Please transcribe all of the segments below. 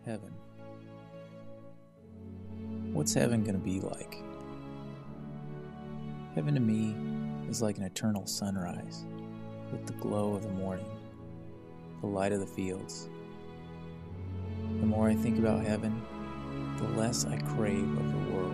Heaven. What's heaven going to be like? Heaven to me is like an eternal sunrise with the glow of the morning, the light of the fields. The more I think about heaven, the less I crave of the world.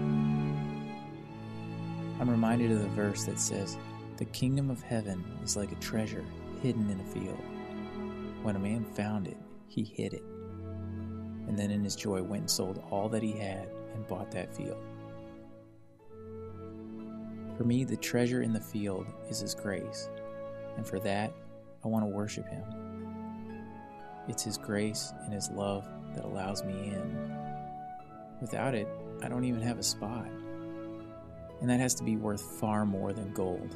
I'm reminded of the verse that says, "The kingdom of heaven is like a treasure hidden in a field. When a man found it, he hid it, and then in his joy went and sold all that he had and bought that field." For me, the treasure in the field is His grace, and for that, I want to worship Him. It's His grace and His love that allows me in. Without it, I don't even have a spot, and that has to be worth far more than gold.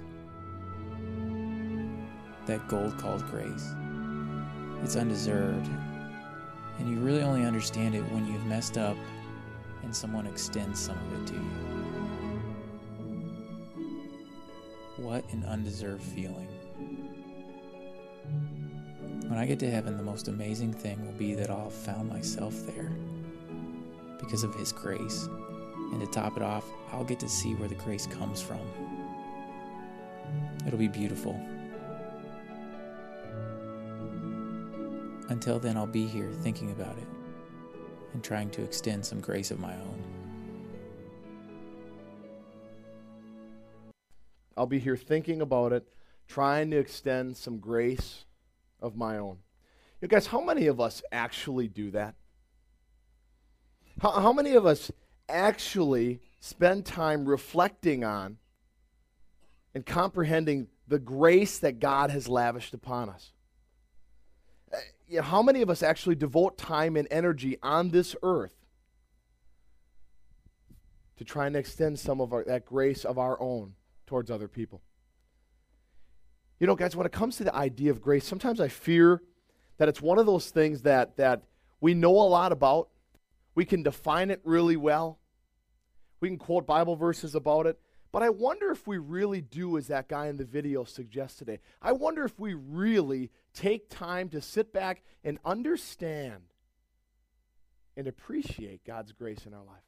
That gold called grace. It's undeserved, and you really only understand it when you've messed up and someone extends some of it to you. What an undeserved feeling. When I get to heaven, the most amazing thing will be that I'll have found myself there because of His grace. And to top it off, I'll get to see where the grace comes from. It'll be beautiful. Until then, I'll be here thinking about it and trying to extend some grace of my own. I'll be here thinking about it, trying to extend some grace of my own. You guys, how many of us actually do that? How many of us actually spend time reflecting on and comprehending the grace that God has lavished upon us? How many of us actually devote time and energy on this earth to try and extend some of that grace of our own towards other people? You know, guys, when it comes to the idea of grace, sometimes I fear that it's one of those things that we know a lot about. We can define it really well. We can quote Bible verses about it. But I wonder if we really do, as that guy in the video suggests today. I wonder if we really take time to sit back and understand and appreciate God's grace in our life.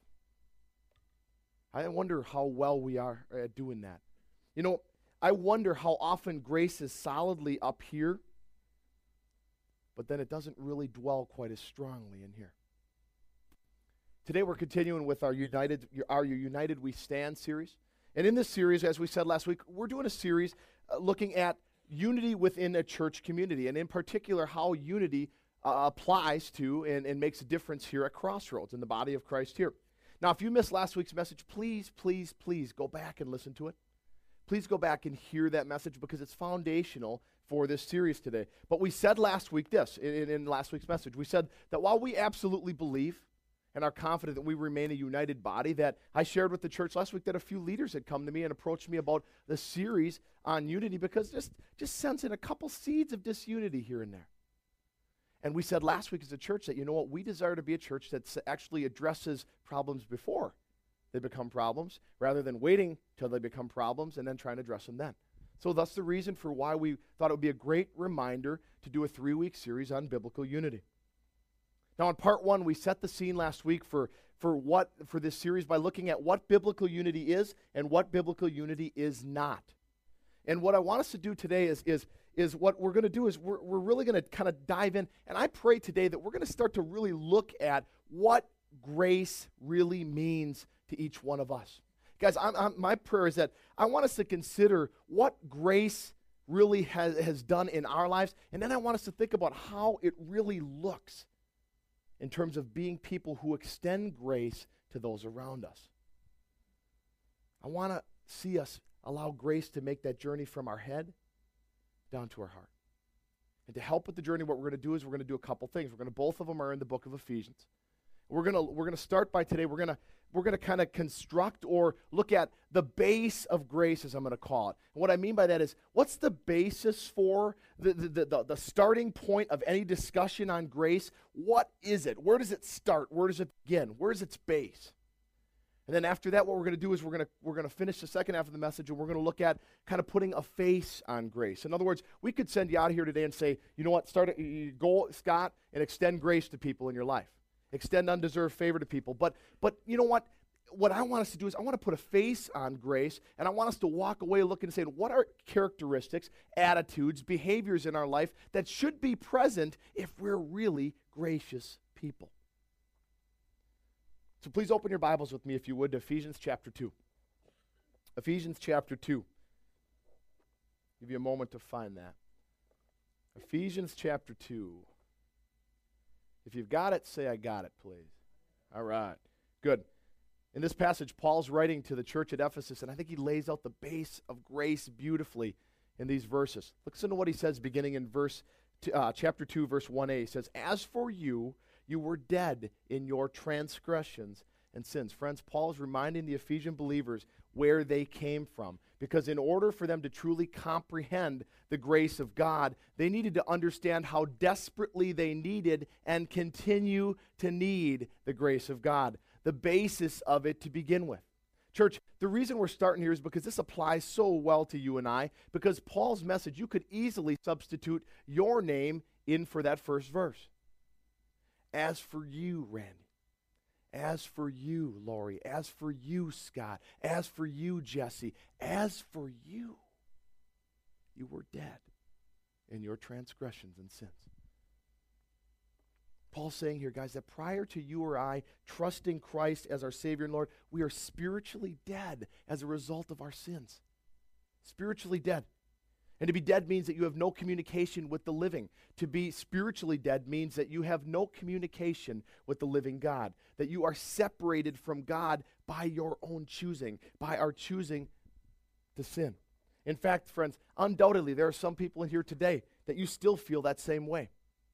I wonder how well we are at doing that. You know, I wonder how often grace is solidly up here, but then it doesn't really dwell quite as strongly in here. Today we're continuing with our United We Stand series. And in this series, as we said last week, we're doing a series looking at unity within a church community, and in particular how unity applies to and makes a difference here at Crossroads in the body of Christ here. Now, if you missed last week's message, please go back and listen to it. Please go back and hear that message because it's foundational for this series today. But we said last week this, in last week's message, we said that while we absolutely believe and are confident that we remain a united body, that I shared with the church last week that a few leaders had come to me and approached me about the series on unity because just sensing a couple seeds of disunity here and there. And we said last week as a church that, you know what, we desire to be a church that actually addresses problems before they become problems, rather than waiting till they become problems and then trying to address them then. So that's the reason for why we thought it would be a great reminder to do a 3-week series on biblical unity. Now, in part 1, we set the scene last week for this series by looking at what biblical unity is and what biblical unity is not. And what I want us to do today is what we're going to do is we're really going to kind of dive in. And I pray today that we're going to start to really look at what grace really means to each one of us. Guys, my prayer is that I want us to consider what grace really has done in our lives, and then I want us to think about how it really looks in terms of being people who extend grace to those around us. I want to see us allow grace to make that journey from our head down to our heart. And to help with the journey, what we're going to do is we're going to do a couple things. Both of them are in the book of Ephesians. We're going to start by today. We're going to kind of construct or look at the base of grace, as I'm going to call it. And what I mean by that is, what's the basis for the starting point of any discussion on grace? What is it? Where does it start? Where does it begin? Where's its base? And then after that, what we're going to do is we're going to finish the second half of the message, and we're going to look at kind of putting a face on grace. In other words, we could send you out of here today and say, you know what, go, Scott, and extend grace to people in your life. Extend undeserved favor to people. But you know what? What I want us to do is I want to put a face on grace, and I want us to walk away looking and saying, what are characteristics, attitudes, behaviors in our life that should be present if we're really gracious people? So please open your Bibles with me, if you would, to Ephesians chapter 2. Ephesians chapter 2. Give you a moment to find that. Ephesians chapter 2. If you've got it, say, I got it, please. All right. Good. In this passage, Paul's writing to the church at Ephesus, and I think he lays out the base of grace beautifully in these verses. Listen to what he says beginning in chapter 2, verse 1a. He says, as for you, you were dead in your transgressions and sins. Friends, Paul is reminding the Ephesian believers where they came from. Because in order for them to truly comprehend the grace of God, they needed to understand how desperately they needed and continue to need the grace of God. The basis of it to begin with. Church, the reason we're starting here is because this applies so well to you and I, because Paul's message, you could easily substitute your name in for that first verse. As for you, Randy, as for you, Lori, as for you, Scott, as for you, Jesse, as for you, you were dead in your transgressions and sins. Paul's saying here, guys, that prior to you or I trusting Christ as our Savior and Lord, we are spiritually dead as a result of our sins. Spiritually dead. And to be dead means that you have no communication with the living. To be spiritually dead means that you have no communication with the living God, that you are separated from God by your own choosing, by our choosing to sin. In fact, friends, undoubtedly there are some people in here today that you still feel that same way.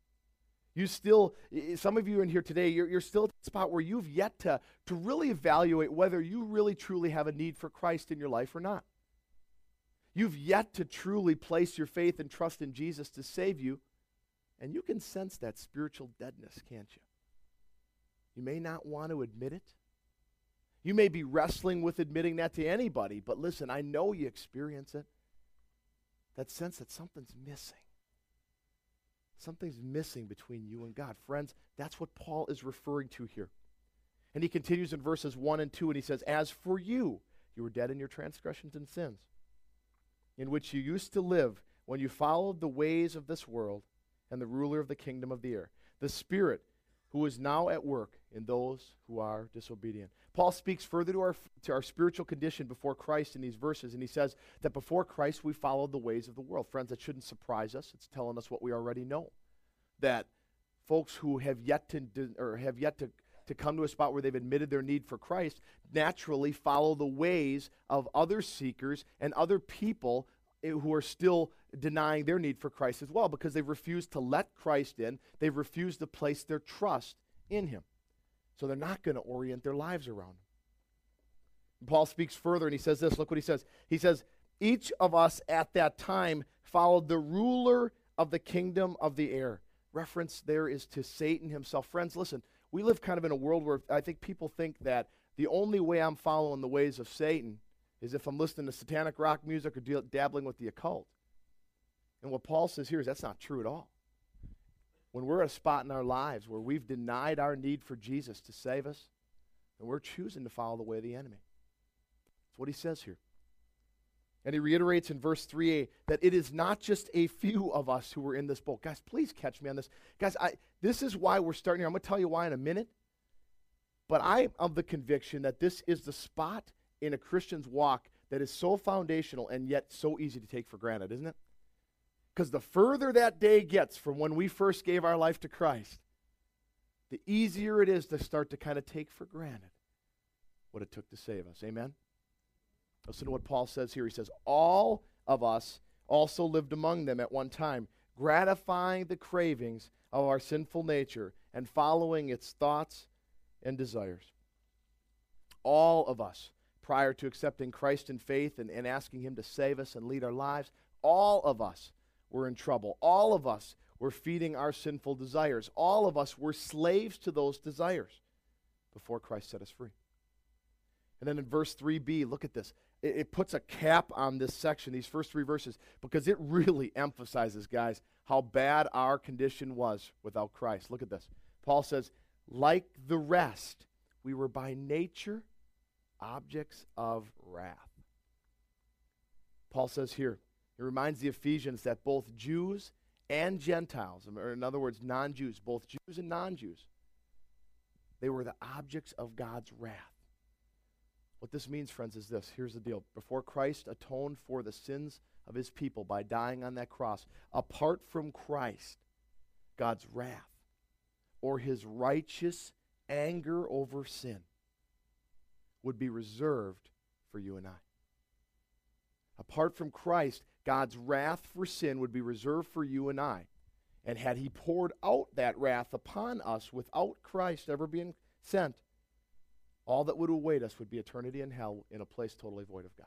Some of you in here today, you're still at the spot where you've yet to really evaluate whether you really truly have a need for Christ in your life or not. You've yet to truly place your faith and trust in Jesus to save you, and you can sense that spiritual deadness, can't you? You may not want to admit it. You may be wrestling with admitting that to anybody, but listen, I know you experience it. That sense that something's missing. Something's missing between you and God. Friends, that's what Paul is referring to here. And he continues in verses 1 and 2, and he says, as for you, you were dead in your transgressions and sins, in which you used to live when you followed the ways of this world and the ruler of the kingdom of the air, the Spirit who is now at work in those who are disobedient. Paul speaks further to our spiritual condition before Christ in these verses, and he says that before Christ we followed the ways of the world. Friends, that shouldn't surprise us. It's telling us what we already know, that folks who have yet to come to a spot where they've admitted their need for Christ naturally follow the ways of other seekers and other people who are still denying their need for Christ as well, because they've refused to let Christ in. They've refused to place their trust in him. So they're not going to orient their lives around him. And Paul speaks further, and he says this. Look what he says. He says, each of us at that time followed the ruler of the kingdom of the air. Reference there is to Satan himself. Friends, listen, we live kind of in a world where I think people think that the only way I'm following the ways of Satan is if I'm listening to satanic rock music or dabbling with the occult. And what Paul says here is that's not true at all. When we're at a spot in our lives where we've denied our need for Jesus to save us, then we're choosing to follow the way of the enemy. That's what he says here. And he reiterates in verse 3a that it is not just a few of us who were in this boat. Guys, please catch me on this. Guys, this is why we're starting here. I'm going to tell you why in a minute. But I'm of the conviction that this is the spot in a Christian's walk that is so foundational and yet so easy to take for granted, isn't it? Because the further that day gets from when we first gave our life to Christ, the easier it is to start to kind of take for granted what it took to save us. Amen? Listen to what Paul says here. He says, all of us also lived among them at one time, gratifying the cravings of our sinful nature and following its thoughts and desires. All of us, prior to accepting Christ in faith and asking him to save us and lead our lives, all of us were in trouble. All of us were feeding our sinful desires. All of us were slaves to those desires before Christ set us free. And then in verse 3b, look at this. It puts a cap on this section, these first 3 verses, because it really emphasizes, guys, how bad our condition was without Christ. Look at this. Paul says, like the rest, we were by nature objects of wrath. Paul says here, it reminds the Ephesians that both Jews and Gentiles, or in other words, non-Jews, both Jews and non-Jews, they were the objects of God's wrath. What this means, friends, is this. Here's the deal. Before Christ atoned for the sins of his people by dying on that cross, apart from Christ, God's wrath or his righteous anger over sin would be reserved for you and I. Apart from Christ, God's wrath for sin would be reserved for you and I. And had he poured out that wrath upon us without Christ ever being sent, all that would await us would be eternity in hell in a place totally void of God.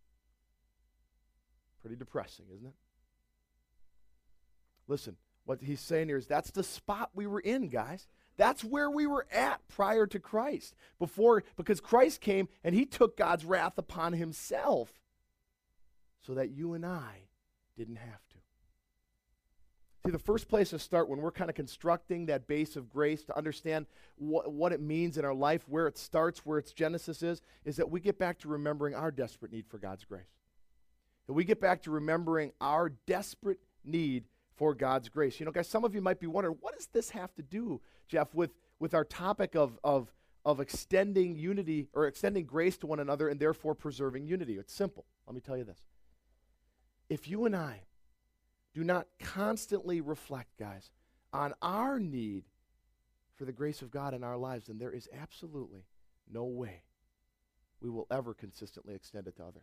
Pretty depressing, isn't it? Listen, what he's saying here is that's the spot we were in, guys. That's where we were at prior to Christ. Because Christ came and he took God's wrath upon himself so that you and I didn't have to. See, the first place to start when we're kind of constructing that base of grace to understand what it means in our life, where it starts, where its genesis is that we get back to remembering our desperate need for God's grace. That we get back to remembering our desperate need for God's grace. You know, guys, some of you might be wondering, what does this have to do, Jeff, with our topic of extending unity or extending grace to one another and therefore preserving unity? It's simple. Let me tell you this. If you and I do not constantly reflect, guys, on our need for the grace of God in our lives, then there is absolutely no way we will ever consistently extend it to others.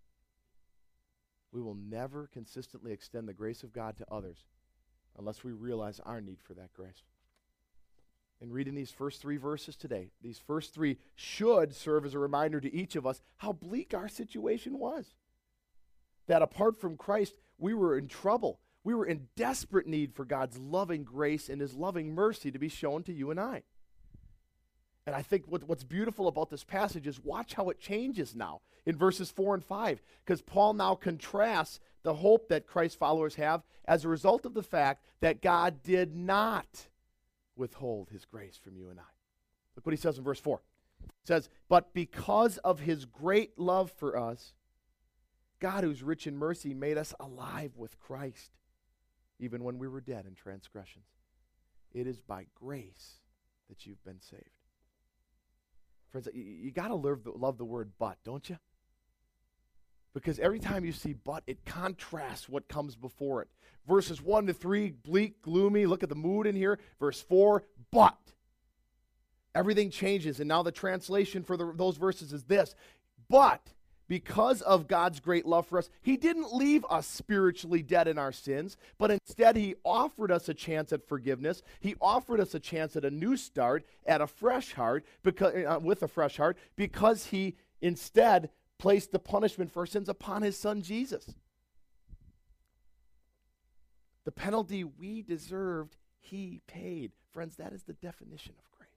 We will never consistently extend the grace of God to others unless we realize our need for that grace. In reading these first 3 verses today, these first 3 should serve as a reminder to each of us how bleak our situation was. That apart from Christ, we were in trouble. We were in desperate need for God's loving grace and his loving mercy to be shown to you and I. And I think what's beautiful about this passage is watch how it changes now in verses 4 and 5, because Paul now contrasts the hope that Christ's followers have as a result of the fact that God did not withhold his grace from you and I. Look what he says in verse 4. It says, but because of his great love for us, God, who's rich in mercy, made us alive with Christ, even when we were dead in transgressions. It is by grace that you've been saved. Friends, you got to love the word but, don't you? Because every time you see but, it contrasts what comes before it. Verses 1 to 3, bleak, gloomy. Look at the mood in here. Verse 4, but. Everything changes, and now the translation for those verses is this. But because of God's great love for us, he didn't leave us spiritually dead in our sins, but instead he offered us a chance at forgiveness. He offered us a chance at a new start, at a fresh heart, with a fresh heart, because he instead placed the punishment for our sins upon his son Jesus. The penalty we deserved, he paid. Friends, that is the definition of grace.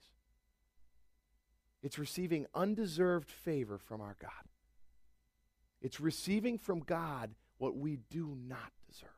It's receiving undeserved favor from our God. It's receiving from God what we do not deserve.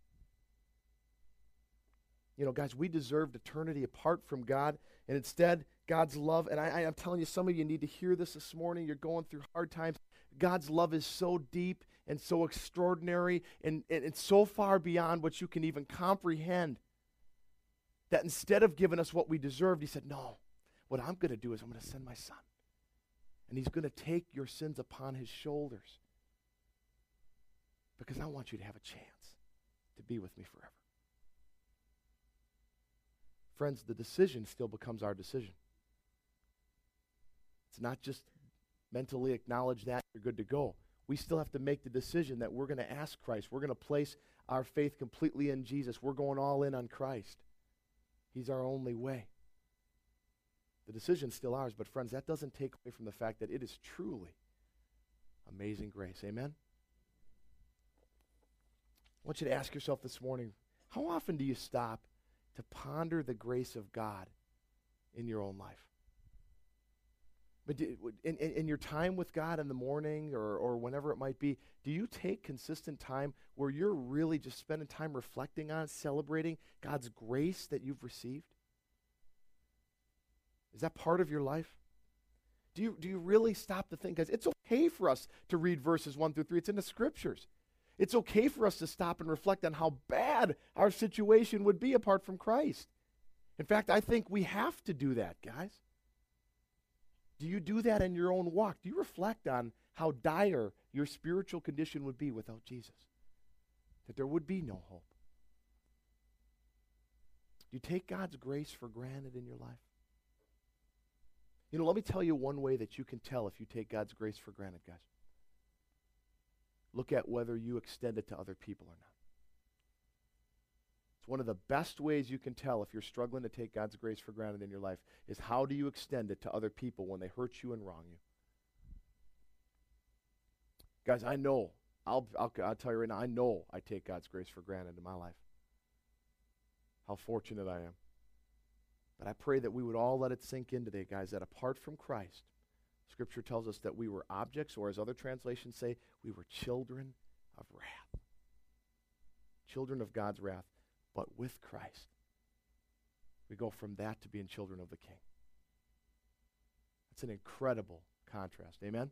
You know, guys, we deserved eternity apart from God, and instead, God's love, and I'm telling you, some of you need to hear this morning. You're going through hard times. God's love is so deep and so extraordinary and so far beyond what you can even comprehend that instead of giving us what we deserved, he said, no, what I'm going to do is I'm going to send my son, and he's going to take your sins upon his shoulders. Because I want you to have a chance to be with me forever. Friends, the decision still becomes our decision. It's not just mentally acknowledge that you're good to go. We still have to make the decision that we're going to ask Christ. We're going to place our faith completely in Jesus. We're going all in on Christ. He's our only way. The decision's still ours, but friends, that doesn't take away from the fact that it is truly amazing grace. Amen? I want you to ask yourself this morning, how often do you stop to ponder the grace of God in your own life? But in your time with God in the morning or whenever it might be, do you take consistent time where you're really just spending time reflecting on, celebrating God's grace that you've received? Is that part of your life? Do you really stop to think, guys, it's okay for us to read verses 1 through 3. It's in the Scriptures. It's okay for us to stop and reflect on how bad our situation would be apart from Christ. In fact, I think we have to do that, guys. Do you do that in your own walk? Do you reflect on how dire your spiritual condition would be without Jesus? That there would be no hope. Do you take God's grace for granted in your life? You know, let me tell you one way that you can tell if you take God's grace for granted, guys. Look at whether you extend it to other people or not. It's one of the best ways you can tell if you're struggling to take God's grace for granted in your life is how do you extend it to other people when they hurt you and wrong you. Guys, I know, I'll tell you right now, I know I take God's grace for granted in my life. How fortunate I am. But I pray that we would all let it sink in today, guys, that apart from Christ, Scripture tells us that we were objects, or as other translations say, we were children of wrath. Children of God's wrath. But with Christ, we go from that to being children of the King. That's an incredible contrast. Amen?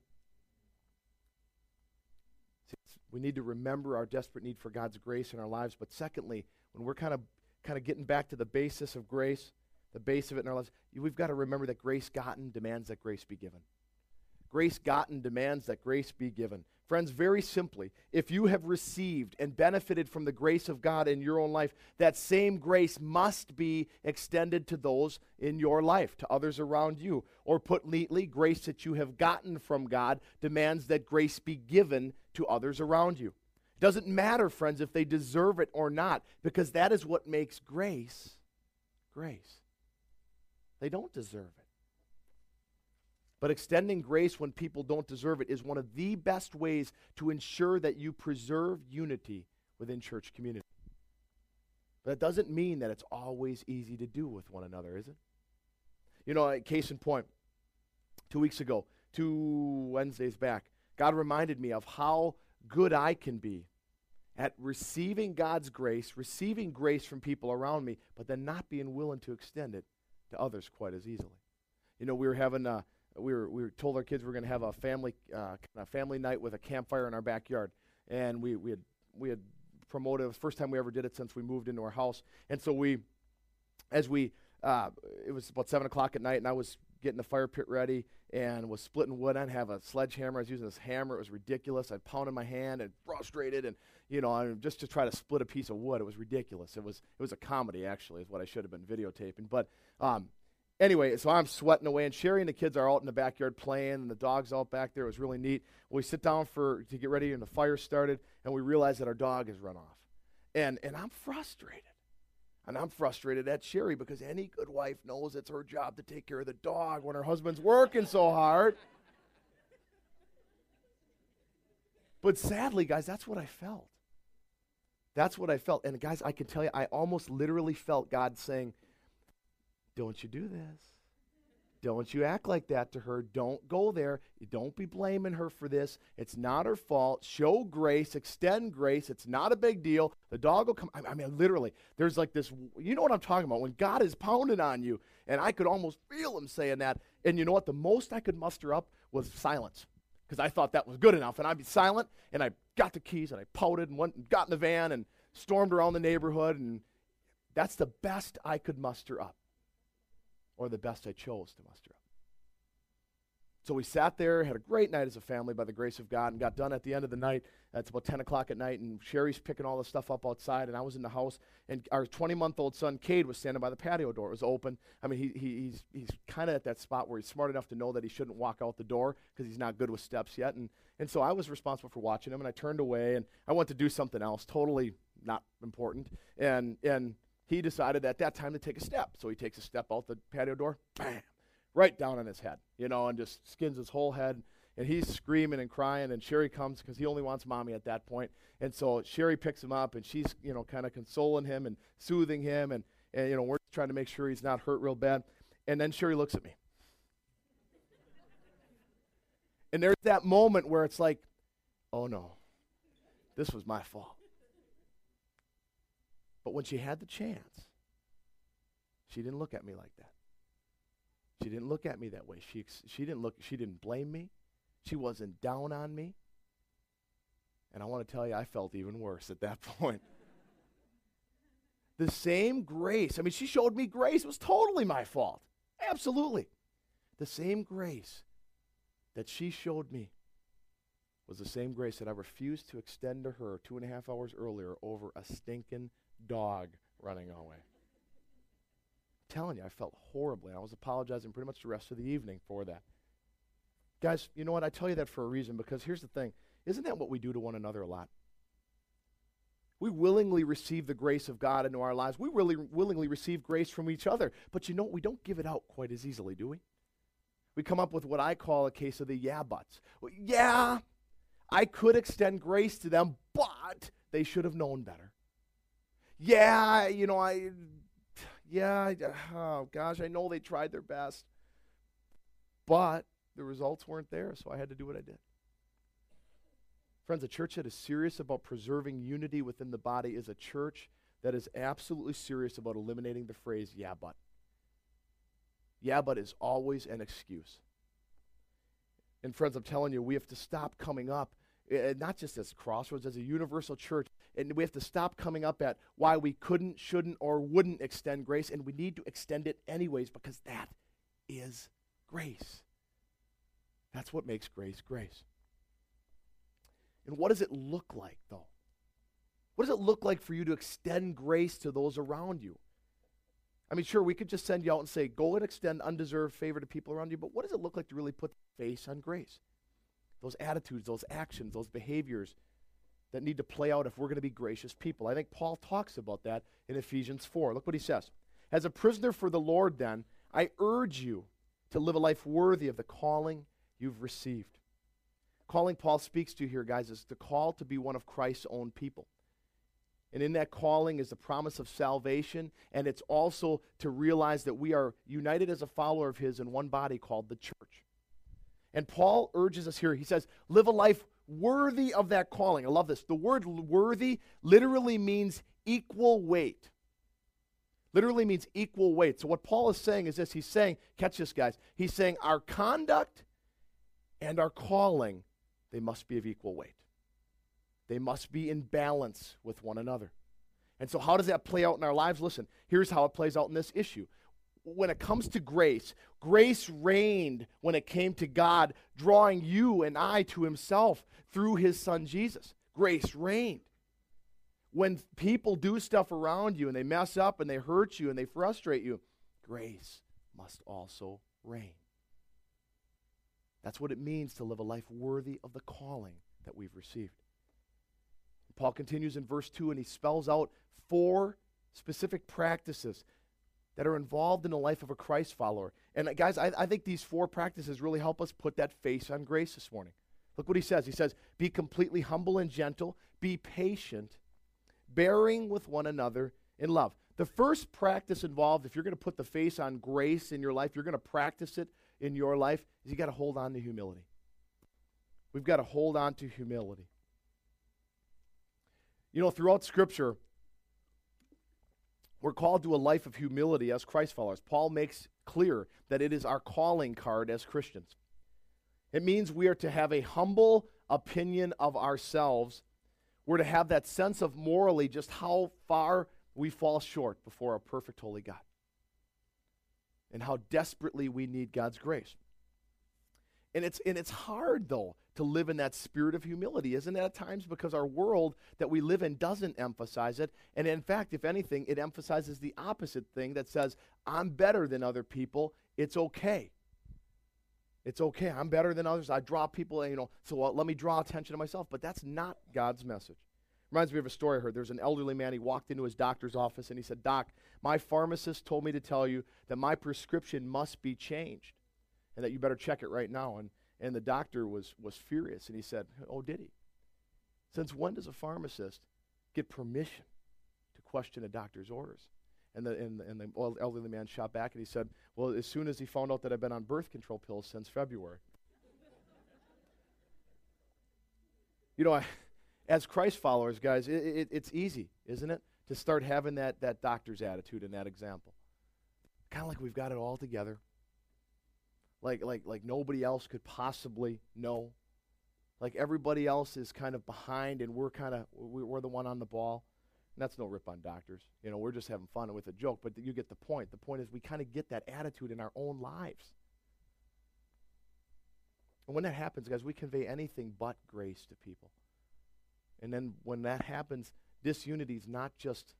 See, we need to remember our desperate need for God's grace in our lives. But secondly, when we're kind of getting back to the basis of grace, the base of it in our lives, we've got to remember that grace gotten demands that grace be given. Grace gotten demands that grace be given. Friends, very simply, if you have received and benefited from the grace of God in your own life, that same grace must be extended to those in your life, to others around you. Or put neatly, grace that you have gotten from God demands that grace be given to others around you. It doesn't matter, friends, if they deserve it or not, because that is what makes grace, grace. They don't deserve it. But extending grace when people don't deserve it is one of the best ways to ensure that you preserve unity within church community. But that doesn't mean that it's always easy to do with one another, is it? You know, case in point, 2 weeks ago, 2 Wednesdays back, God reminded me of how good I can be at receiving God's grace, receiving grace from people around me, but then not being willing to extend it to others quite as easily. You know, we were having we were told our kids we were going to have a family night with a campfire in our backyard, and we had promoted. It was the first time we ever did it since we moved into our house. And so it was about 7 o'clock at night, and I was getting the fire pit ready and was splitting wood. I didn't have a sledgehammer. I was using this hammer. It was ridiculous. I pounded my hand and frustrated, and just to try to split a piece of wood. It was ridiculous. It was a comedy, actually, is what I should have been videotaping. But anyway, so I'm sweating away, and Sherry and the kids are out in the backyard playing, and the dog's out back there. It was really neat. We sit down to get ready, and the fire started, and we realize that our dog has run off. And I'm frustrated. And I'm frustrated at Sherry because any good wife knows it's her job to take care of the dog when her husband's working so hard. But sadly, guys, that's what I felt. That's what I felt. And guys, I can tell you, I almost literally felt God saying, don't you do this. Don't you act like that to her. Don't go there. Don't be blaming her for this. It's not her fault. Show grace. Extend grace. It's not a big deal. The dog will come. I mean, literally, there's like this, you know what I'm talking about, when God is pounding on you, and I could almost feel him saying that. And you know what? The most I could muster up was silence, because I thought that was good enough. And I'd be silent, and I got the keys, and I pouted and went and got in the van and stormed around the neighborhood, and that's the best I could muster up. Or the best I chose to muster up. So we sat there, had a great night as a family by the grace of God, and got done at the end of the night. It's about 10 o'clock at night, and Sherry's picking all the stuff up outside, and I was in the house, and our 20-month-old son, Cade, was standing by the patio door. It was open. I mean, he's kind of at that spot where he's smart enough to know that he shouldn't walk out the door because he's not good with steps yet. And so I was responsible for watching him, and I turned away, and I went to do something else, totally not important. And he decided at that time to take a step. So he takes a step out the patio door, bam, right down on his head, and just skins his whole head. And he's screaming and crying, and Sherry comes because he only wants mommy at that point. And so Sherry picks him up, and she's, kind of consoling him and soothing him, and we're trying to make sure he's not hurt real bad. And then Sherry looks at me. And there's that moment where it's like, oh no, this was my fault. But when she had the chance, she didn't look at me like that. She didn't look at me that way. She didn't blame me. She wasn't down on me. And I want to tell you, I felt even worse at that point. The same grace. I mean, she showed me grace. It was totally my fault. Absolutely. The same grace that she showed me was the same grace that I refused to extend to her 2.5 hours earlier over a stinking dog running away. I'm telling you, I felt horribly. I was apologizing pretty much the rest of the evening for that. Guys, you know what? I tell you that for a reason, because here's the thing. Isn't that what we do to one another a lot? We willingly receive the grace of God into our lives. We really willingly receive grace from each other. But you know, we don't give it out quite as easily, do we? We come up with what I call a case of the yeah buts. Well, yeah, I could extend grace to them, but they should have known better. Yeah, you know, oh gosh, I know they tried their best, but the results weren't there, so I had to do what I did. Friends, a church that is serious about preserving unity within the body is a church that is absolutely serious about eliminating the phrase, yeah, but. Yeah, but is always an excuse. And friends, I'm telling you, we have to stop coming up, not just as Crossroads, as a universal church, and we have to stop coming up at why we couldn't, shouldn't, or wouldn't extend grace, and we need to extend it anyways, because that is grace. That's what makes grace grace. And what does it look like, though? What does it look like for you to extend grace to those around you? I mean, sure, we could just send you out and say, go and extend undeserved favor to people around you, but what does it look like to really put the face on grace? Those attitudes, those actions, those behaviors that need to play out if we're going to be gracious people. I think Paul talks about that in Ephesians 4. Look what he says. As a prisoner for the Lord, then, I urge you to live a life worthy of the calling you've received. Calling Paul speaks to here, guys, is the call to be one of Christ's own people. And in that calling is the promise of salvation, and it's also to realize that we are united as a follower of his in one body called the church. And Paul urges us here, he says, live a life worthy of that calling. I love this. The word worthy literally means equal weight. Literally means equal weight. So what Paul is saying is this. He's saying, catch this, guys. He's saying our conduct and our calling, they must be of equal weight. They must be in balance with one another. And so how does that play out in our lives? Listen, here's how it plays out in this issue. When it comes to grace, grace reigned when it came to God drawing you and I to himself through his son Jesus. Grace reigned. When people do stuff around you and they mess up and they hurt you and they frustrate you, grace must also reign. That's what it means to live a life worthy of the calling that we've received. Paul continues in verse 2, and he spells out 4 specific practices that are involved in the life of a Christ follower. And guys, I think these 4 practices really help us put that face on grace this morning. Look what he says. He says, be completely humble and gentle, be patient, bearing with one another in love. The first practice involved, if you're going to put the face on grace in your life, you're going to practice it in your life, is you got to hold on to humility. We've got to hold on to humility. You know, throughout Scripture, we're called to a life of humility as Christ followers. Paul makes clear that it is our calling card as Christians. It means we are to have a humble opinion of ourselves. We're to have that sense of morally just how far we fall short before a perfect holy God, and how desperately we need God's grace. And it's hard, though, to live in that spirit of humility, isn't it, at times? Because our world that we live in doesn't emphasize it. And in fact, if anything, it emphasizes the opposite thing that says, I'm better than other people. It's okay. It's okay. I'm better than others. I draw people, so let me draw attention to myself. But that's not God's message. Reminds me of a story I heard. There's an elderly man. He walked into his doctor's office and he said, Doc, my pharmacist told me to tell you that my prescription must be changed and that you better check it right now. And the doctor was furious, and he said, oh, did he? Since when does a pharmacist get permission to question a doctor's orders? And the elderly man shot back, and he said, well, as soon as he found out that I've been on birth control pills since February. You know, as Christ followers, guys, it's easy, isn't it, to start having that doctor's attitude in that example. Kind of like we've got it all together. Like nobody else could possibly know. Like everybody else is kind of behind and we're the one on the ball. And that's no rip on doctors. You know, we're just having fun with a joke, but you get the point. The point is we kind of get that attitude in our own lives. And when that happens, guys, we convey anything but grace to people. And then when that happens, disunity is not just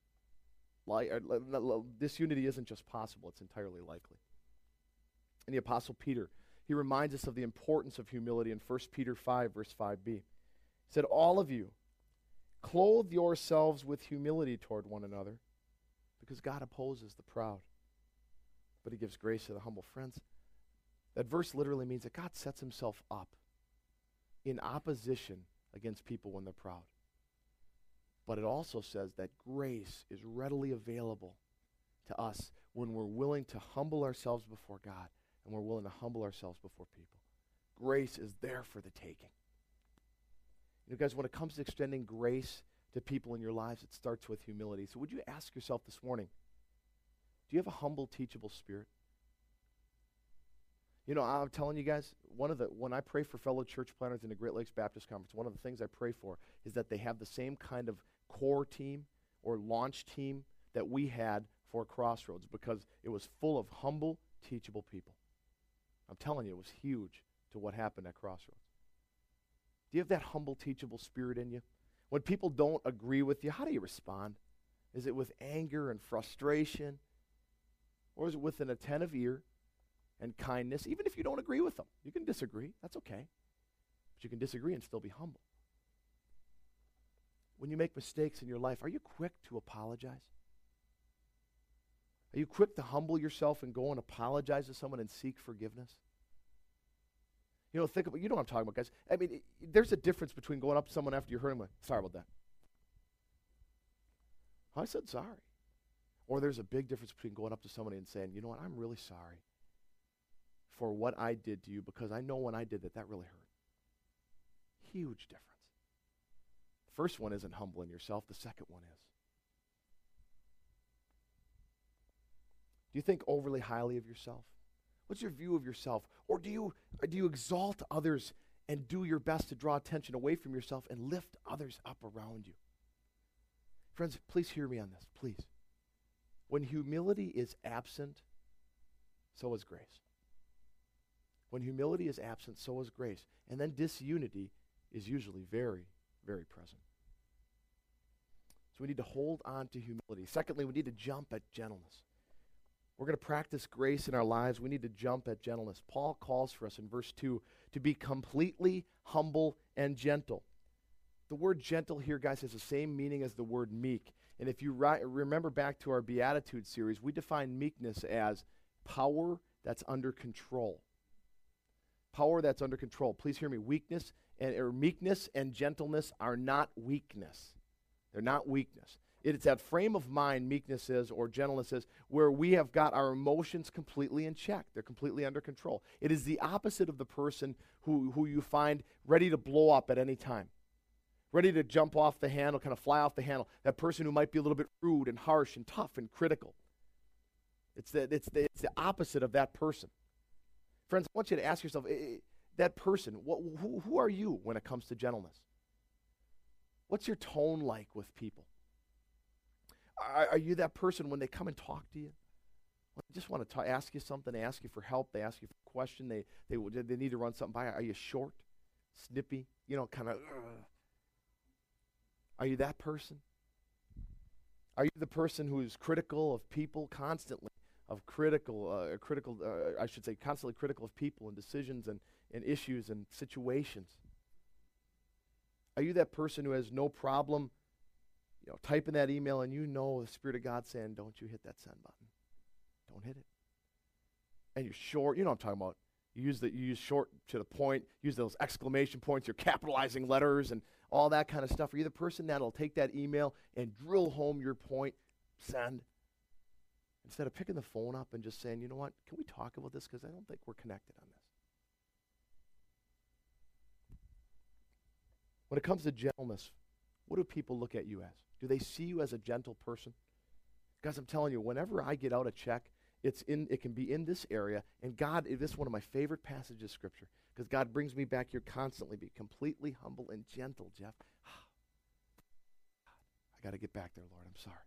disunity isn't just possible, it's entirely likely. And the Apostle Peter, he reminds us of the importance of humility in 1 Peter 5, verse 5b. He said, all of you, clothe yourselves with humility toward one another, because God opposes the proud, but he gives grace to the humble. Friends, that verse literally means that God sets himself up in opposition against people when they're proud. But it also says that grace is readily available to us when we're willing to humble ourselves before God and we're willing to humble ourselves before people. Grace is there for the taking. You know, guys, when it comes to extending grace to people in your lives, it starts with humility. So would you ask yourself this morning, do you have a humble, teachable spirit? You know, I'm telling you guys, when I pray for fellow church planters in the Great Lakes Baptist Conference, one of the things I pray for is that they have the same kind of core team or launch team that we had for Crossroads, because it was full of humble, teachable people. I'm telling you, it was huge to what happened at Crossroads. Do you have that humble, teachable spirit in you? When people don't agree with you, how do you respond? Is it with anger and frustration? Or is it with an attentive ear and kindness? Even if you don't agree with them, you can disagree. That's okay. But you can disagree and still be humble. When you make mistakes in your life, are you quick to apologize? Are you quick to humble yourself and go and apologize to someone and seek forgiveness? You know, think about, you know what I'm talking about, guys. I mean, there's a difference between going up to someone after you hurt them, like, sorry about that. I said sorry. Or there's a big difference between going up to somebody and saying, you know what, I'm really sorry for what I did to you, because I know when I did that, that really hurt. Huge difference. The first one isn't humbling yourself. The second one is. Do you think overly highly of yourself? What's your view of yourself? Or do you exalt others and do your best to draw attention away from yourself and lift others up around you? Friends, please hear me on this, please. When humility is absent, so is grace. When humility is absent, so is grace. And then disunity is usually very, very present. So we need to hold on to humility. Secondly, we need to jump at gentleness. We're going to practice grace in our lives. We need to jump at gentleness. Paul calls for us in verse 2 to be completely humble and gentle. The word gentle here, guys, has the same meaning as the word meek. And if you remember back to our Beatitudes series, we define meekness as power that's under control. Power that's under control. Please hear me. Meekness and gentleness are not weakness. They're not weakness. It's that frame of mind meekness is, or gentleness is, where we have got our emotions completely in check. They're completely under control. It is the opposite of the person who you find ready to blow up at any time. Ready to jump off the handle, kind of fly off the handle. That person who might be a little bit rude and harsh and tough and critical. It's the opposite of that person. Friends, I want you to ask yourself, that person, who are you when it comes to gentleness? What's your tone like with people? Are you that person when they come and talk to you? When they just want to ask you something, they ask you for help, they ask you for a question, they need to run something by. Are you short, snippy, kind of? Are you that person? Are you the person who is critical of people constantly, constantly critical of people and decisions and issues and situations? Are you that person who has no problem typing that email and the Spirit of God saying, don't you hit that send button. Don't hit it. And you're short. You know what I'm talking about. You use short to the point, use those exclamation points, you're capitalizing letters and all that kind of stuff. Are you the person that'll take that email and drill home your point, send, instead of picking the phone up and just saying, you know what, can we talk about this, because I don't think we're connected on this. When it comes to gentleness, what do people look at you as? Do they see you as a gentle person? Guys, I'm telling you, whenever I get out a check, it can be in this area, and God, this is one of my favorite passages of Scripture, because God brings me back here constantly. Be completely humble and gentle, Jeff. I got to get back there, Lord. I'm sorry.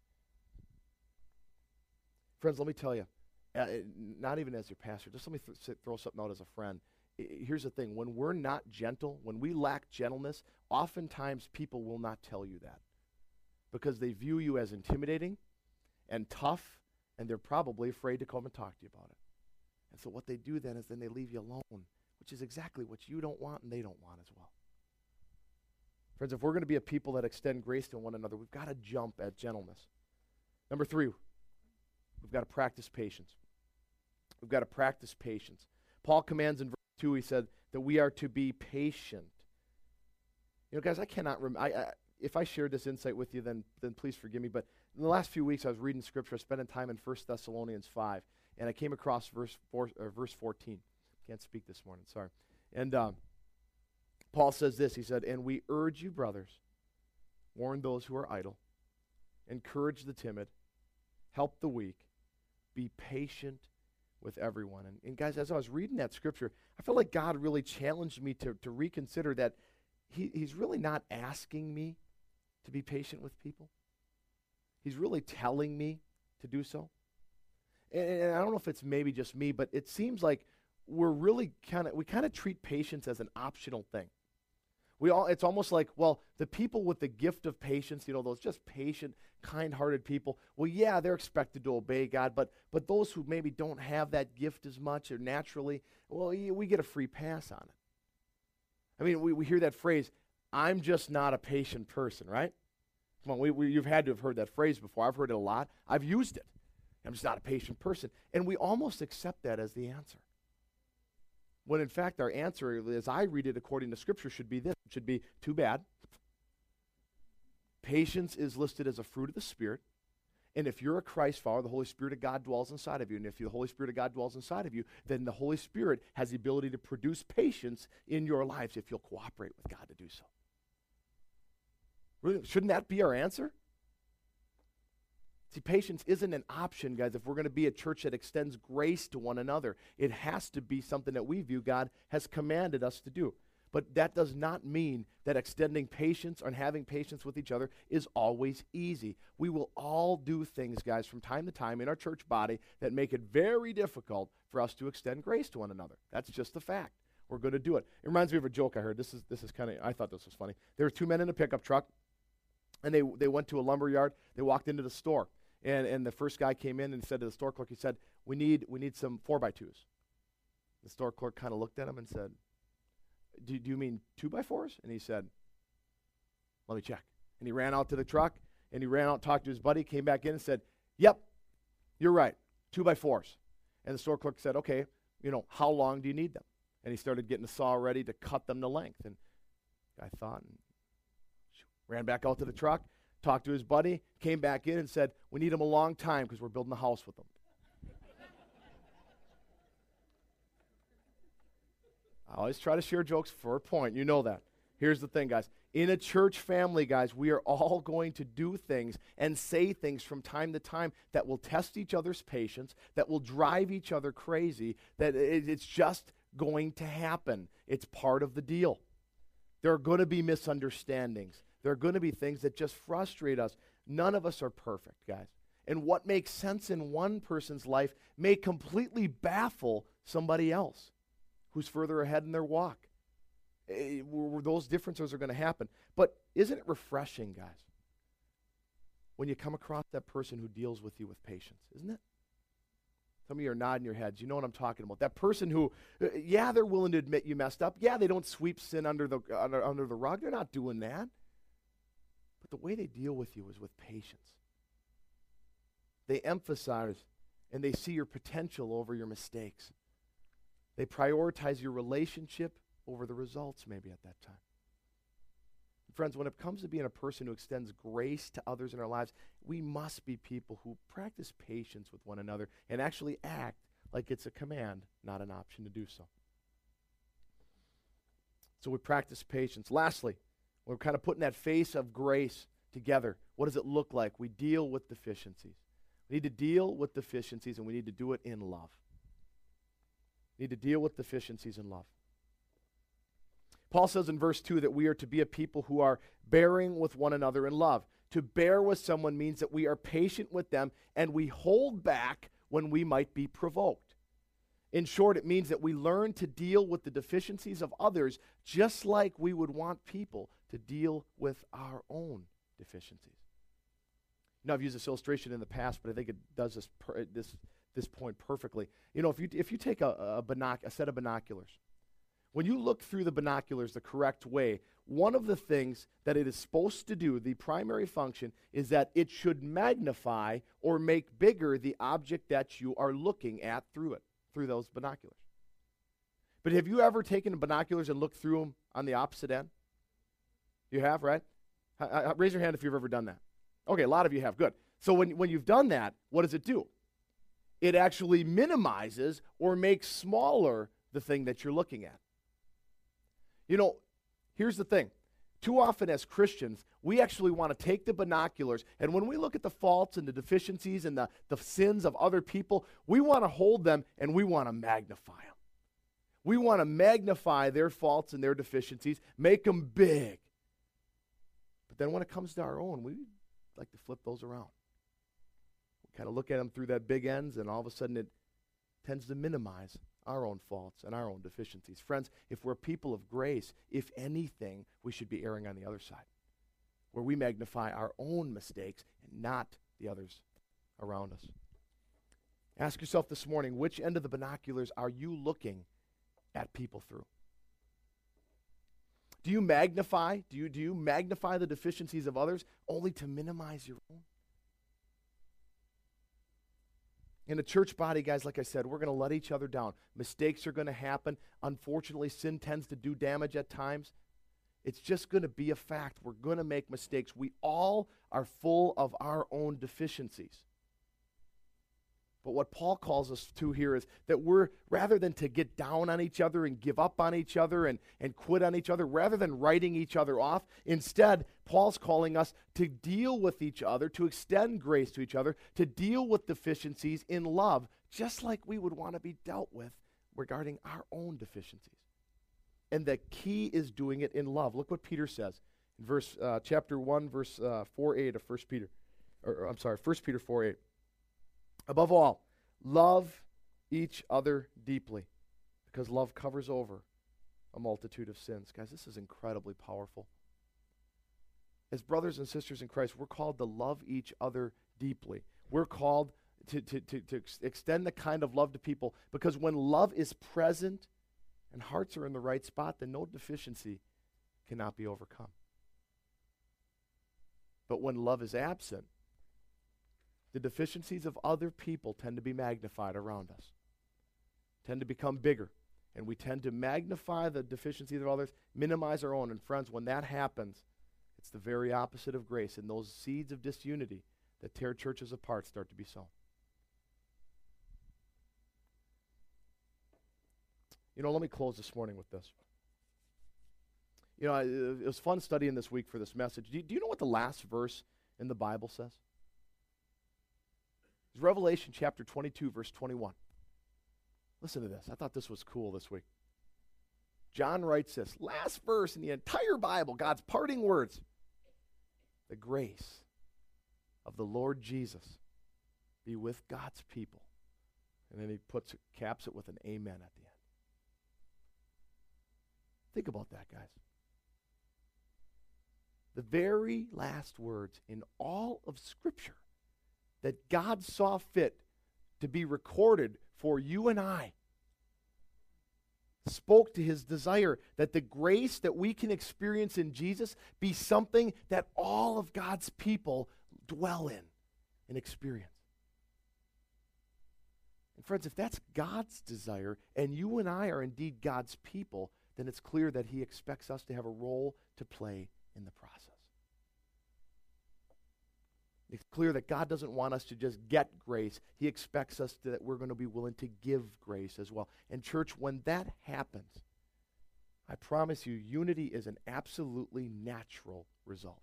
Friends, let me tell you, not even as your pastor, just let me throw something out as a friend. Here's the thing. When we're not gentle, when we lack gentleness, oftentimes people will not tell you that because they view you as intimidating and tough, and they're probably afraid to come and talk to you about it. And so what they do then is then they leave you alone, which is exactly what you don't want and they don't want as well. Friends, if we're going to be a people that extend grace to one another, we've got to jump at gentleness. Number 3, we've got to practice patience. We've got to practice patience. Paul commands in verse 2, he said that we are to be patient. You know, guys, I cannot remember. If I shared this insight with you, then please forgive me. But in the last few weeks, I was reading Scripture, spending time in 1 Thessalonians 5, and I came across verse 14. Can't speak this morning, sorry. And Paul says this, he said, "And we urge you, brothers, warn those who are idle, encourage the timid, help the weak, be patient with everyone." And guys, as I was reading that Scripture, I felt like God really challenged me to reconsider that He's really not asking me to be patient with people. He's really telling me to do so. And I don't know if it's maybe just me, but it seems like we kind of treat patience as an optional thing. It's almost like, well, the people with the gift of patience, those just patient, kind-hearted people, well, yeah, they're expected to obey God, but those who maybe don't have that gift as much or naturally, well, we get a free pass on it. I mean, we hear that phrase, "I'm just not a patient person," right? Come on, you've had to have heard that phrase before. I've heard it a lot. I've used it. I'm just not a patient person. And we almost accept that as the answer. When in fact our answer, as I read it according to Scripture, should be this. It should be, too bad. Patience is listed as a fruit of the Spirit. And if you're a Christ follower, the Holy Spirit of God dwells inside of you. And if the Holy Spirit of God dwells inside of you, then the Holy Spirit has the ability to produce patience in your lives if you'll cooperate with God to do so. Really, shouldn't that be our answer? See, patience isn't an option, guys, if we're going to be a church that extends grace to one another. It has to be something that we view God has commanded us to do. But that does not mean that extending patience and having patience with each other is always easy. We will all do things, guys, from time to time in our church body that make it very difficult for us to extend grace to one another. That's just the fact. We're going to do it. It reminds me of a joke I heard. This is kind of, I thought this was funny. There were 2 men in a pickup truck, and they went to a lumber yard. They walked into the store, and the first guy came in and said to the store clerk, he said, we need some 4x2s. The store clerk kind of looked at him and said, do you mean 2x4s? And he said, let me check. And he ran out to the truck, and he ran out, talked to his buddy, came back in and said, yep, you're right, 2x4s. And the store clerk said, okay, how long do you need them? And he started getting the saw ready to cut them to length. And the guy thought, and ran back out to the truck, talked to his buddy, came back in and said, we need them a long time because we're building a house with them. I always try to share jokes for a point. You know that. Here's the thing, guys. In a church family, guys, we are all going to do things and say things from time to time that will test each other's patience, that will drive each other crazy, that it's just going to happen. It's part of the deal. There are going to be misunderstandings. There are going to be things that just frustrate us. None of us are perfect, guys. And what makes sense in one person's life may completely baffle somebody else who's further ahead in their walk. Those differences are going to happen. But isn't it refreshing, guys, when you come across that person who deals with you with patience, isn't it? Some of you are nodding your heads. You know what I'm talking about. That person who, yeah, they're willing to admit you messed up. Yeah, they don't sweep sin under the rug. They're not doing that. But the way they deal with you is with patience. They emphasize and they see your potential over your mistakes. They prioritize your relationship over the results maybe at that time. Friends, when it comes to being a person who extends grace to others in our lives, we must be people who practice patience with one another and actually act like it's a command, not an option to do so. So we practice patience. Lastly, We're kind of putting that face of grace together. What does it look like? We deal with deficiencies. We need to deal with deficiencies, and we need to do it in love. We need to deal with deficiencies in love. Paul says in verse 2 that we are to be a people who are bearing with one another in love. To bear with someone means that we are patient with them and we hold back when we might be provoked. In short, it means that we learn to deal with the deficiencies of others just like we would want people to deal with our own deficiencies. You know, I've used this illustration in the past, but I think it does this point perfectly. You know, if you take a set of binoculars, when you look through the binoculars the correct way, one of the things that it is supposed to do, the primary function, is that it should magnify or make bigger the object that you are looking at through those binoculars. But have you ever taken binoculars and looked through them on the opposite end? You have, right? Raise your hand if you've ever done that. Okay, a lot of you have. Good. So when you've done that, what does it do? It actually minimizes or makes smaller the thing that you're looking at. You know, here's the thing. Too often as Christians, we actually want to take the binoculars, and when we look at the faults and the deficiencies and the sins of other people, we want to hold them and we want to magnify them. We want to magnify their faults and their deficiencies, make them big. But then when it comes to our own, we like to flip those around. We kind of look at them through that big ends, and all of a sudden it tends to minimize our own faults and our own deficiencies. Friends, if we're people of grace, if anything, we should be erring on the other side, where we magnify our own mistakes and not the others around us. Ask yourself this morning, which end of the binoculars are you looking at people through? Do you magnify? Do you magnify the deficiencies of others only to minimize your own? In a church body, guys, like I said, we're going to let each other down. Mistakes are going to happen. Unfortunately, sin tends to do damage at times. It's just going to be a fact. We're going to make mistakes. We all are full of our own deficiencies. But what Paul calls us to here is that we're, rather than to get down on each other and give up on each other and quit on each other, rather than writing each other off, instead, Paul's calling us to deal with each other, to extend grace to each other, to deal with deficiencies in love, just like we would want to be dealt with regarding our own deficiencies. And the key is doing it in love. Look what Peter says in chapter 1, verse 4:8 of 1 Peter. 1 Peter 4:8. Above all, love each other deeply, because love covers over a multitude of sins. Guys, this is incredibly powerful. As brothers and sisters in Christ, we're called to love each other deeply. We're called to extend the kind of love to people, because when love is present and hearts are in the right spot, then no deficiency cannot be overcome. But when love is absent, the deficiencies of other people tend to be magnified around us, tend to become bigger, and we tend to magnify the deficiencies of others, minimize our own. And friends, when that happens, it's the very opposite of grace, and those seeds of disunity that tear churches apart start to be sown. You know, let me close this morning with this. You know, it was fun studying this week for this message. Do you know what the last verse in the Bible says? It's Revelation chapter 22, verse 21. Listen to this. I thought this was cool this week. John writes this, last verse in the entire Bible, God's parting words. The grace of the Lord Jesus be with God's people. And then he caps it with an amen at the end. Think about that, guys. The very last words in all of Scripture that God saw fit to be recorded for you and I spoke to his desire that the grace that we can experience in Jesus be something that all of God's people dwell in and experience. And friends, if that's God's desire and you and I are indeed God's people, then it's clear that he expects us to have a role to play in the process. It's clear that God doesn't want us to just get grace. He expects us that we're going to be willing to give grace as well. And church, when that happens, I promise you, unity is an absolutely natural result.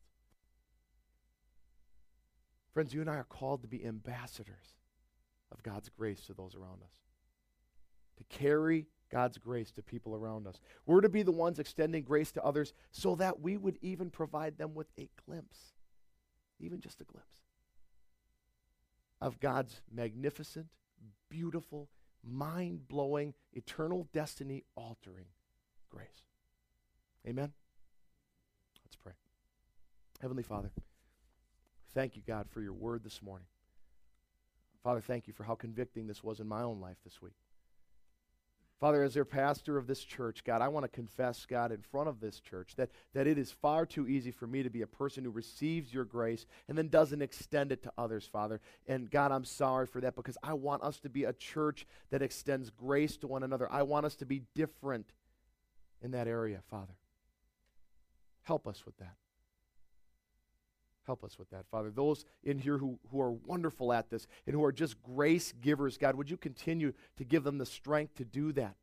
Friends, you and I are called to be ambassadors of God's grace to those around us, to carry God's grace to people around us. We're to be the ones extending grace to others so that we would even provide them with a glimpse, even just a glimpse, of God's magnificent, beautiful, mind-blowing, eternal destiny-altering grace. Amen? Let's pray. Heavenly Father, thank you, God, for your word this morning. Father, thank you for how convicting this was in my own life this week. Father, as their pastor of this church, God, I want to confess, God, in front of this church that it is far too easy for me to be a person who receives your grace and then doesn't extend it to others, Father. And God, I'm sorry for that because I want us to be a church that extends grace to one another. I want us to be different in that area, Father. Help us with that. Help us with that, Father. Those in here who are wonderful at this and who are just grace givers, God, would you continue to give them the strength to do that?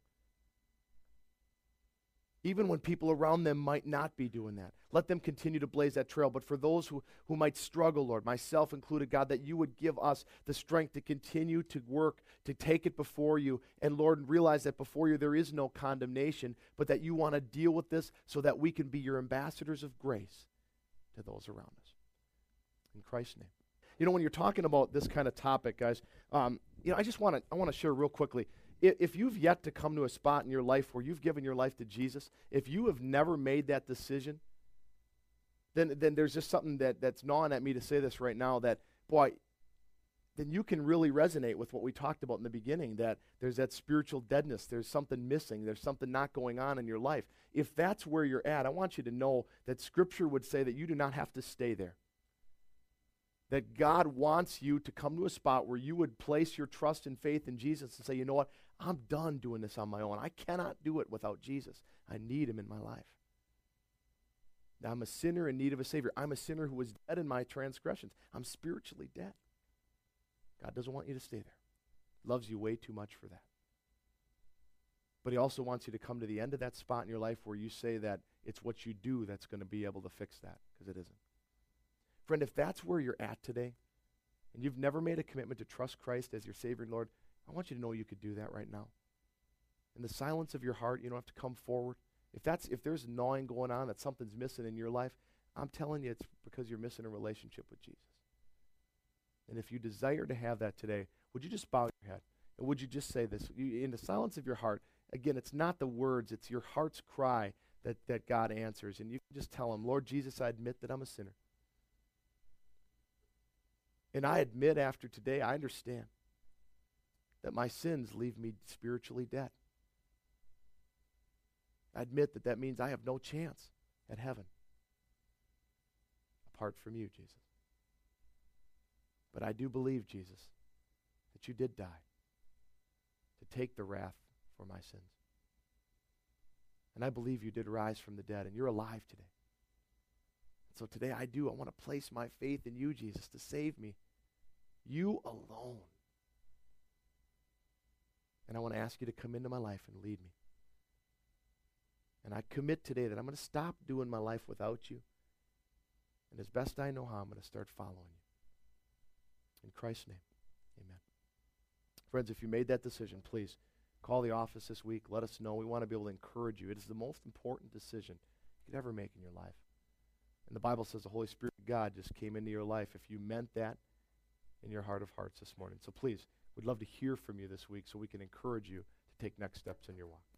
Even when people around them might not be doing that. Let them continue to blaze that trail. But for those who might struggle, Lord, myself included, God, that you would give us the strength to continue to work, to take it before you. And Lord, realize that before you there is no condemnation, but that you want to deal with this so that we can be your ambassadors of grace to those around us. In Christ's name. You know, when you're talking about this kind of topic, guys, I want to share real quickly. If you've yet to come to a spot in your life where you've given your life to Jesus, if you have never made that decision, then there's just something that's gnawing at me to say this right now that, boy, then you can really resonate with what we talked about in the beginning, that there's that spiritual deadness, there's something missing, there's something not going on in your life. If that's where you're at, I want you to know that Scripture would say that you do not have to stay there. That God wants you to come to a spot where you would place your trust and faith in Jesus and say, you know what, I'm done doing this on my own. I cannot do it without Jesus. I need him in my life. Now, I'm a sinner in need of a Savior. I'm a sinner who was dead in my transgressions. I'm spiritually dead. God doesn't want you to stay there. He loves you way too much for that. But he also wants you to come to the end of that spot in your life where you say that it's what you do that's going to be able to fix that, because it isn't. Friend, if that's where you're at today, and you've never made a commitment to trust Christ as your Savior and Lord, I want you to know you could do that right now. In the silence of your heart, you don't have to come forward. If there's gnawing going on, that something's missing in your life, I'm telling you it's because you're missing a relationship with Jesus. And if you desire to have that today, would you just bow your head? And would you just say this? In the silence of your heart, again, it's not the words, it's your heart's cry that God answers. And you can just tell him, Lord Jesus, I admit that I'm a sinner. And I admit after today, I understand that my sins leave me spiritually dead. I admit that means I have no chance at heaven apart from you, Jesus. But I do believe, Jesus, that you did die to take the wrath for my sins. And I believe you did rise from the dead, and you're alive today. So today I want to place my faith in you, Jesus, to save me. You alone. And I want to ask you to come into my life and lead me. And I commit today that I'm going to stop doing my life without you. And as best I know how, I'm going to start following you. In Christ's name, amen. Friends, if you made that decision, please call the office this week. Let us know. We want to be able to encourage you. It is the most important decision you could ever make in your life. And the Bible says the Holy Spirit of God just came into your life if you meant that in your heart of hearts this morning. So please, we'd love to hear from you this week so we can encourage you to take next steps in your walk.